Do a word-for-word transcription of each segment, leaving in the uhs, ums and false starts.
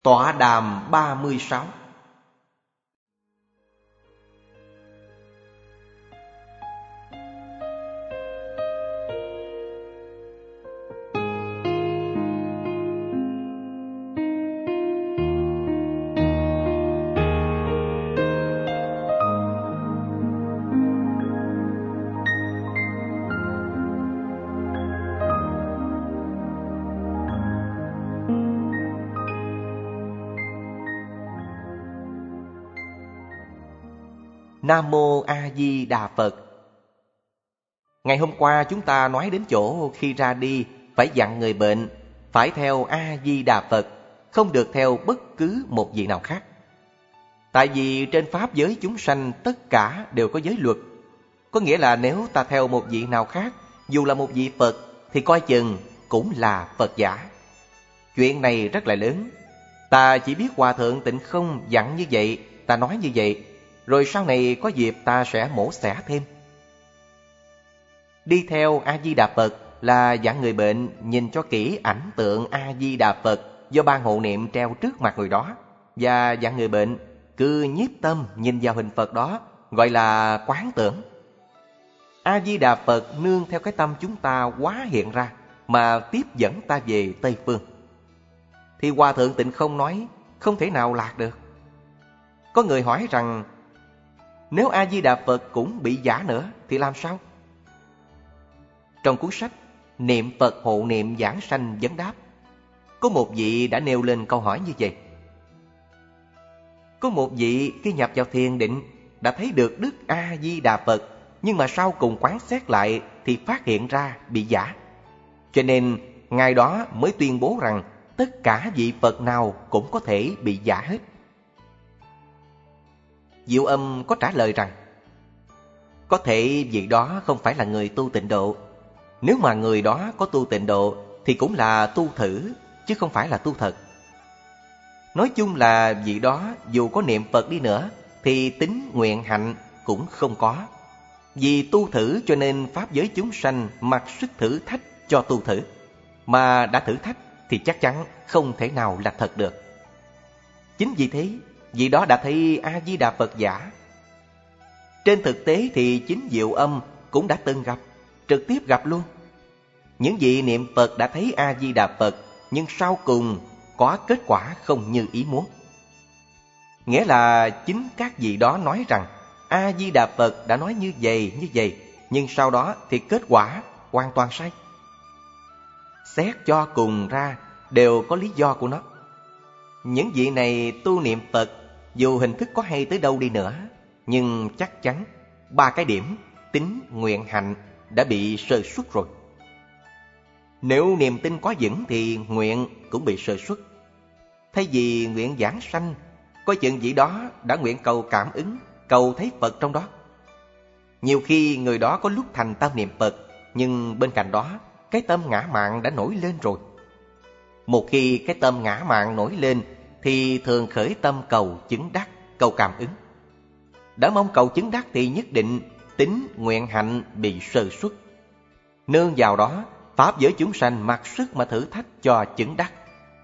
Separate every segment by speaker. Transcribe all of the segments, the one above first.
Speaker 1: Tọa đàm ba mươi sáu. Nam Mô A Di Đà Phật. Ngày hôm qua chúng ta nói đến chỗ khi ra đi phải dặn người bệnh phải theo A Di Đà Phật, không được theo bất cứ một vị nào khác. Tại vì trên pháp giới chúng sanh tất cả đều có giới luật. Có nghĩa là nếu ta theo một vị nào khác, dù là một vị Phật, thì coi chừng cũng là Phật giả. Chuyện này rất là lớn. Ta chỉ biết Hòa Thượng Tịnh Không dặn như vậy, ta nói như vậy, rồi sau này có dịp ta sẽ mổ xẻ thêm. Đi theo A-di-đà Phật là dặn người bệnh nhìn cho kỹ ảnh tượng A-di-đà Phật do ban hộ niệm treo trước mặt người đó, và dặn người bệnh cứ nhiếp tâm nhìn vào hình Phật đó, gọi là quán tưởng. A-di-đà Phật nương theo cái tâm chúng ta hóa hiện ra mà tiếp dẫn ta về Tây Phương. Thì Hòa Thượng Tịnh Không nói không thể nào lạc được. Có người hỏi rằng nếu A-di-đà Phật cũng bị giả nữa thì làm sao? Trong cuốn sách Niệm Phật Hộ Niệm Giảng Sanh Vấn Đáp, có một vị đã nêu lên câu hỏi như vậy. Có một vị khi nhập vào thiền định đã thấy được Đức A-di-đà Phật, nhưng mà sau cùng quán xét lại thì phát hiện ra bị giả. Cho nên Ngài đó mới tuyên bố rằng tất cả vị Phật nào cũng có thể bị giả hết. Diệu Âm có trả lời rằng có thể vị đó không phải là người tu tịnh độ. Nếu mà người đó có tu tịnh độ thì cũng là tu thử, chứ không phải là tu thật. Nói chung là vị đó dù có niệm Phật đi nữa thì tính nguyện hạnh cũng không có. Vì tu thử cho nên pháp giới chúng sanh mặc sức thử thách cho tu thử. Mà đã thử thách thì chắc chắn không thể nào là thật được. Chính vì thế, vị đó đã thấy A-di-đà Phật giả. Trên thực tế thì chính Diệu Âm cũng đã từng gặp, trực tiếp gặp luôn. Những vị niệm Phật đã thấy A-di-đà Phật, nhưng sau cùng có kết quả không như ý muốn. Nghĩa là chính các vị đó nói rằng A-di-đà Phật đã nói như vậy, như vậy, nhưng sau đó thì kết quả hoàn toàn sai. Xét cho cùng ra đều có lý do của nó. Những vị này tu niệm Phật, dù hình thức có hay tới đâu đi nữa, nhưng chắc chắn ba cái điểm tín, nguyện, hạnh đã bị sơ suất rồi. Nếu niềm tin có vững thì nguyện cũng bị sơ suất. Thay vì nguyện giảng sanh, coi chừng vị đó đã nguyện cầu cảm ứng, cầu thấy Phật trong đó. Nhiều khi người đó có lúc thành tâm niệm Phật, nhưng bên cạnh đó cái tâm ngã mạn đã nổi lên rồi. Một khi cái tâm ngã mạn nổi lên thì thường khởi tâm cầu chứng đắc, cầu cảm ứng. Đã mong cầu chứng đắc thì nhất định tín, nguyện, hạnh bị sơ suất. Nương vào đó, pháp giới chúng sanh mặc sức mà thử thách cho chứng đắc.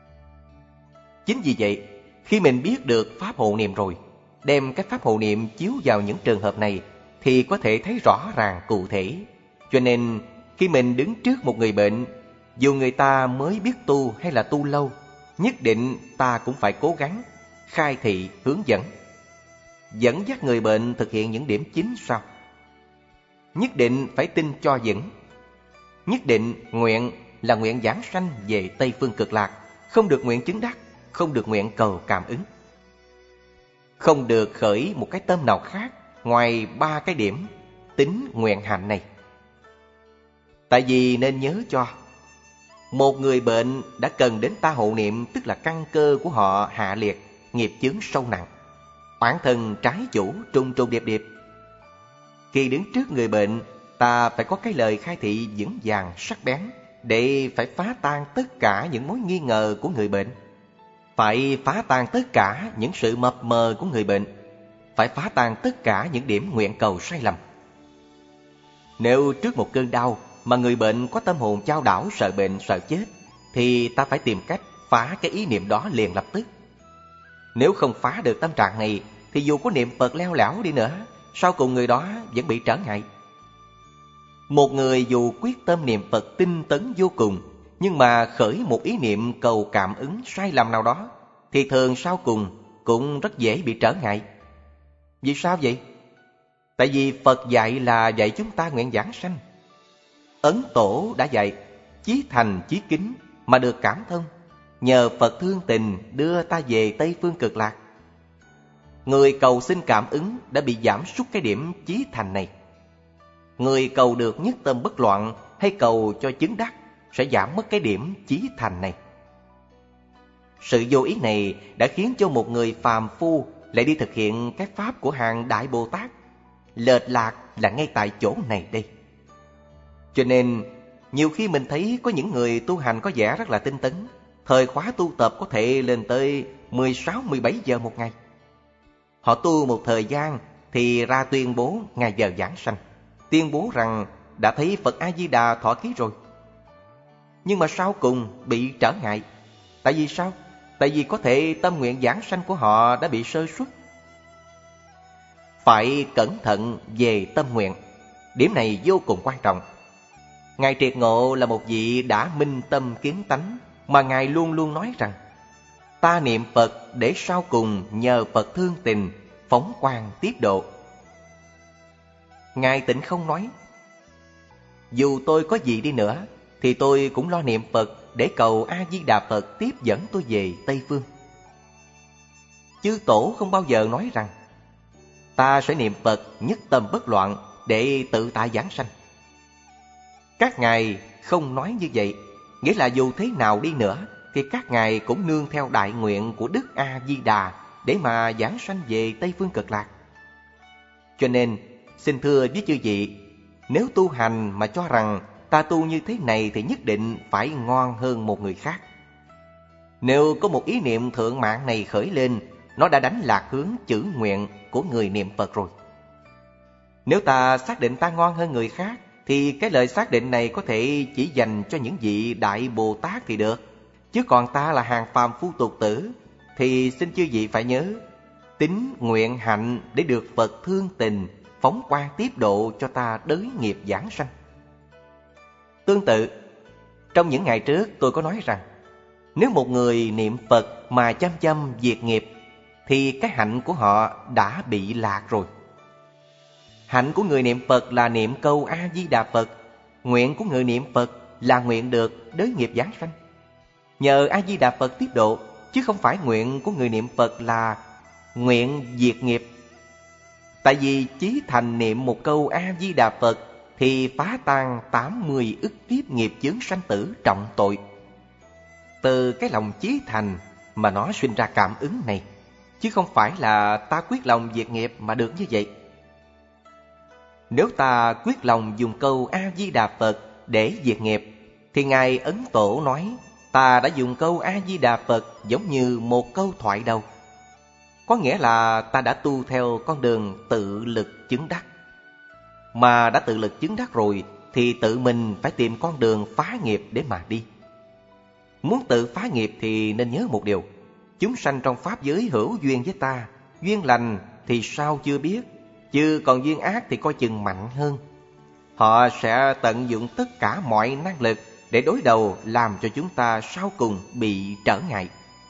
Speaker 1: Chính vì vậy, khi mình biết được pháp hộ niệm rồi, đem cái pháp hộ niệm chiếu vào những trường hợp này thì có thể thấy rõ ràng cụ thể. Cho nên khi mình đứng trước một người bệnh, dù người ta mới biết tu hay là tu lâu, nhất định ta cũng phải cố gắng khai thị, hướng dẫn, dẫn dắt người bệnh thực hiện những điểm chính sau. Nhất định phải tin cho vững. Nhất định nguyện là nguyện giảng sanh về Tây Phương Cực Lạc, không được nguyện chứng đắc, không được nguyện cầu cảm ứng. Không được khởi một cái tâm nào khác ngoài ba cái điểm tín, nguyện, hạnh này. Tại vì nên nhớ cho, một người bệnh đã cần đến ta hộ niệm, tức là căn cơ của họ hạ liệt, nghiệp chướng sâu nặng, oán thân trái chủ trùng trùng điệp điệp. Khi đứng trước người bệnh, ta phải có cái lời khai thị vững vàng sắc bén, để phải phá tan tất cả những mối nghi ngờ của người bệnh, phải phá tan tất cả những sự mập mờ của người bệnh, phải phá tan tất cả những điểm nguyện cầu sai lầm. Nếu trước một cơn đau mà người bệnh có tâm hồn chao đảo, sợ bệnh, sợ chết, thì ta phải tìm cách phá cái ý niệm đó liền lập tức, Nếu không phá được tâm trạng này, thì dù có niệm Phật leo lẻo đi nữa, sau cùng người đó vẫn bị trở ngại. Một người dù quyết tâm niệm Phật tinh tấn vô cùng, nhưng mà khởi một ý niệm cầu cảm ứng sai lầm nào đó, thì thường sau cùng cũng rất dễ bị trở ngại. Vì sao vậy? Tại vì Phật dạy là dạy chúng ta nguyện giảng sanh. Ấn Tổ đã dạy, chí thành chí kính mà được cảm thông, nhờ Phật thương tình đưa ta về Tây Phương Cực Lạc. Người cầu xin cảm ứng đã bị giảm sút cái điểm chí thành này. Người cầu được nhất tâm bất loạn hay cầu cho chứng đắc sẽ giảm mất cái điểm chí thành này. Sự vô ý này đã khiến cho một người phàm phu lại đi thực hiện cái pháp của hàng Đại Bồ Tát. Lệch lạc là ngay tại chỗ này đây. Cho nên nhiều khi mình thấy có những người tu hành có vẻ rất là tinh tấn, thời khóa tu tập có thể lên tới mười sáu mười bảy giờ một ngày. Họ tu một thời gian thì ra tuyên bố ngày giờ giảng sanh, tuyên bố rằng đã thấy Phật A-di-đà thọ ký rồi. Nhưng mà sau cùng bị trở ngại. Tại vì sao? Tại vì có thể tâm nguyện giảng sanh của họ đã bị sơ suất. Phải cẩn thận về tâm nguyện. Điểm này vô cùng quan trọng. Ngài Triệt Ngộ là một vị đã minh tâm kiến tánh, mà Ngài luôn luôn nói rằng ta niệm Phật để sau cùng nhờ Phật thương tình phóng quang tiếp độ. Ngài Tịnh Không nói, dù tôi có gì đi nữa thì tôi cũng lo niệm Phật để cầu A-di-đà Phật tiếp dẫn tôi về Tây Phương. Chư Tổ không bao giờ nói rằng ta sẽ niệm Phật nhất tâm bất loạn để tự tại giảng sanh. Các ngài không nói như vậy, nghĩa là dù thế nào đi nữa thì các ngài cũng nương theo đại nguyện của Đức A-di-đà để mà giảng sanh về Tây Phương Cực Lạc. Cho nên xin thưa với chư vị, nếu tu hành mà cho rằng ta tu như thế này thì nhất định phải ngon hơn một người khác. Nếu có một ý niệm thượng mạng này khởi lên, nó đã đánh lạc hướng chữ nguyện của người niệm Phật rồi. Nếu ta xác định ta ngon hơn người khác, thì cái lời xác định này có thể chỉ dành cho những vị Đại Bồ Tát thì được. Chứ còn ta là hàng phàm phu tục tử, thì xin chư vị phải nhớ, tín nguyện hạnh để được Phật thương tình, phóng quang tiếp độ cho ta đới nghiệp giảng sanh. Tương tự, trong những ngày trước tôi có nói rằng, nếu một người niệm Phật mà chăm chăm diệt nghiệp, thì cái hạnh của họ đã bị lạc rồi. Hạnh của người niệm Phật là niệm câu A-di-đà Phật. Nguyện của người niệm Phật là nguyện được đới nghiệp giảng sanh, nhờ A-di-đà Phật tiếp độ, chứ không phải nguyện của người niệm Phật là nguyện diệt nghiệp. Tại vì chí thành niệm một câu A-di-đà Phật thì phá tan tám mươi ức kiếp nghiệp chướng sanh tử trọng tội. Từ cái lòng chí thành mà nó sinh ra cảm ứng này, chứ không phải là ta quyết lòng diệt nghiệp mà được như vậy. Nếu ta quyết lòng dùng câu A-di-đà Phật để diệt nghiệp, thì Ngài Ấn Tổ nói ta đã dùng câu A-di-đà Phật giống như một câu thoại đầu. Có nghĩa là ta đã tu theo con đường tự lực chứng đắc. Mà đã tự lực chứng đắc rồi thì tự mình phải tìm con đường phá nghiệp để mà đi. Muốn tự phá nghiệp thì nên nhớ một điều, chúng sanh trong pháp giới hữu duyên với ta, duyên lành thì sao chưa biết, chứ còn duyên ác thì coi chừng mạnh hơn. Họ sẽ tận dụng tất cả mọi năng lực để đối đầu làm cho chúng ta sau cùng bị trở ngại.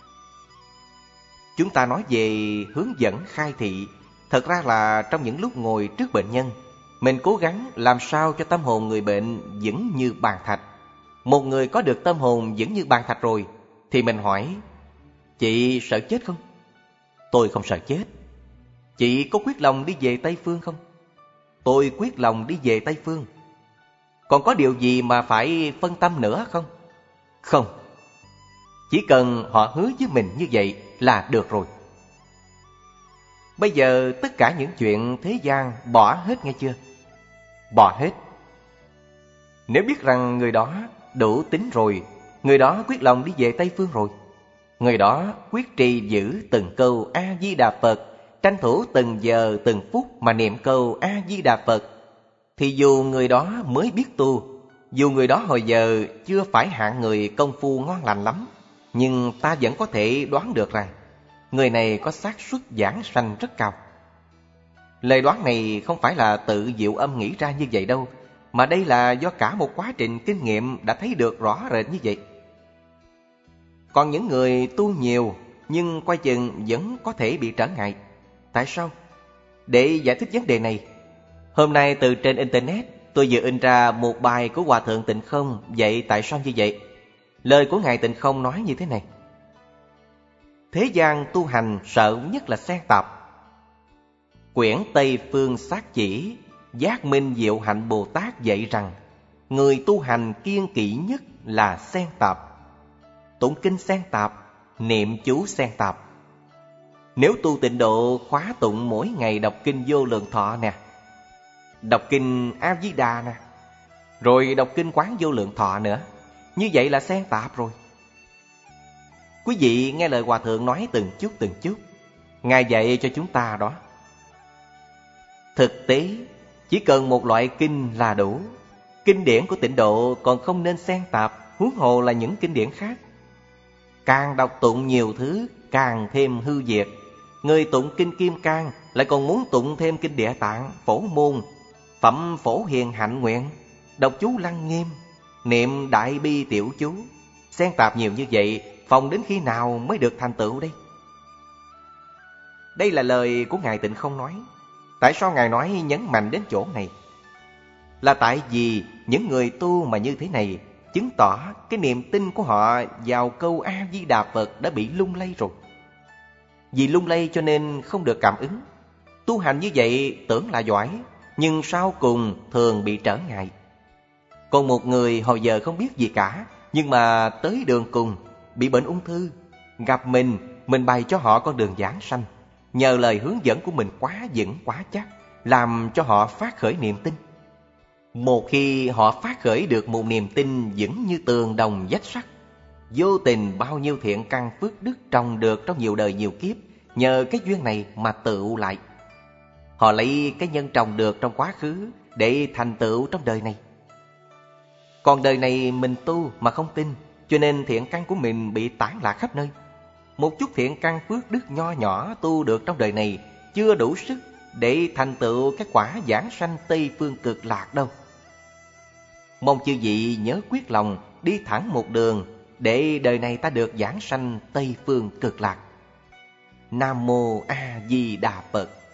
Speaker 1: Chúng ta nói về hướng dẫn khai thị, thật ra là trong những lúc ngồi trước bệnh nhân, mình cố gắng làm sao cho tâm hồn người bệnh vững như bàn thạch. Một người có được tâm hồn vững như bàn thạch rồi thì mình hỏi, chị sợ chết không? Tôi không sợ chết. Chị có quyết lòng đi về Tây Phương không? Tôi quyết lòng đi về Tây Phương. Còn có điều gì mà phải phân tâm nữa không? Không. Chỉ cần họ hứa với mình như vậy là được rồi. Bây giờ tất cả những chuyện thế gian bỏ hết nghe chưa? Bỏ hết. Nếu biết rằng người đó đủ tín rồi, người đó quyết lòng đi về Tây Phương rồi, người đó quyết trì giữ từng câu A-di-đà Phật, tranh thủ từng giờ từng phút mà niệm câu A-di-đà Phật, thì dù người đó mới biết tu, dù người đó hồi giờ chưa phải hạng người công phu ngon lành lắm, nhưng ta vẫn có thể đoán được rằng người này có xác suất giảng sanh rất cao. Lời đoán này không phải là tự Diệu Âm nghĩ ra như vậy đâu, mà đây là do cả một quá trình kinh nghiệm đã thấy được rõ rệt như vậy. Còn những người tu nhiều nhưng coi chừng vẫn có thể bị trở ngại. Tại sao? Để giải thích vấn đề này, hôm nay từ trên Internet tôi vừa in ra một bài của Hòa Thượng Tịnh Không dạy tại sao như vậy. Lời của Ngài Tịnh Không nói như thế này: thế gian tu hành sợ nhất là xen tạp. Quyển Tây Phương Sát Chỉ Giác Minh Diệu Hạnh Bồ Tát dạy rằng người tu hành kiêng kỵ nhất là xen tạp. Tụng kinh xen tạp, niệm chú xen tạp. Nếu tu tịnh độ khóa tụng mỗi ngày đọc kinh Vô Lượng Thọ nè, đọc kinh A Di Đà nè, rồi đọc kinh Quán Vô Lượng Thọ nữa, như vậy là xen tạp rồi. Quý vị nghe lời Hòa Thượng nói từng chút từng chút, Ngài dạy cho chúng ta đó. Thực tế, chỉ cần một loại kinh là đủ. Kinh điển của tịnh độ còn không nên xen tạp, huống hồ là những kinh điển khác. Càng đọc tụng nhiều thứ, càng thêm hư diệt. Người tụng kinh Kim Cang lại còn muốn tụng thêm kinh Địa Tạng, Phổ Môn, Phẩm Phổ Hiền Hạnh Nguyện, đọc chú Lăng Nghiêm, niệm Đại Bi Tiểu Chú. Xen tạp nhiều như vậy, phòng đến khi nào mới được thành tựu đây? Đây là lời của Ngài Tịnh Không nói. Tại sao Ngài nói nhấn mạnh đến chỗ này? Là tại vì những người tu mà như thế này chứng tỏ cái niềm tin của họ vào câu A Di Đà Phật đã bị lung lay rồi. Vì lung lay cho nên không được cảm ứng. Tu hành như vậy tưởng là giỏi, nhưng sau cùng thường bị trở ngại. Còn một người hồi giờ không biết gì cả, nhưng mà tới đường cùng, bị bệnh ung thư, gặp mình, mình bày cho họ con đường giảng sanh. Nhờ lời hướng dẫn của mình quá vững quá chắc, làm cho họ phát khởi niềm tin. Một khi họ phát khởi được một niềm tin vững như tường đồng vách sắt, vô tình bao nhiêu thiện căn phước đức trồng được trong nhiều đời nhiều kiếp, nhờ cái duyên này mà tựu lại. Họ lấy cái nhân trồng được trong quá khứ để thành tựu trong đời này. Còn đời này mình tu mà không tin, cho nên thiện căn của mình bị tản lạc khắp nơi. Một chút thiện căn phước đức nho nhỏ tu được trong đời này chưa đủ sức để thành tựu cái quả giảng sanh Tây Phương Cực Lạc đâu. Mong chư vị nhớ quyết lòng đi thẳng một đường để đời này ta được giảng sanh Tây Phương Cực Lạc. Nam Mô A Di Đà Phật.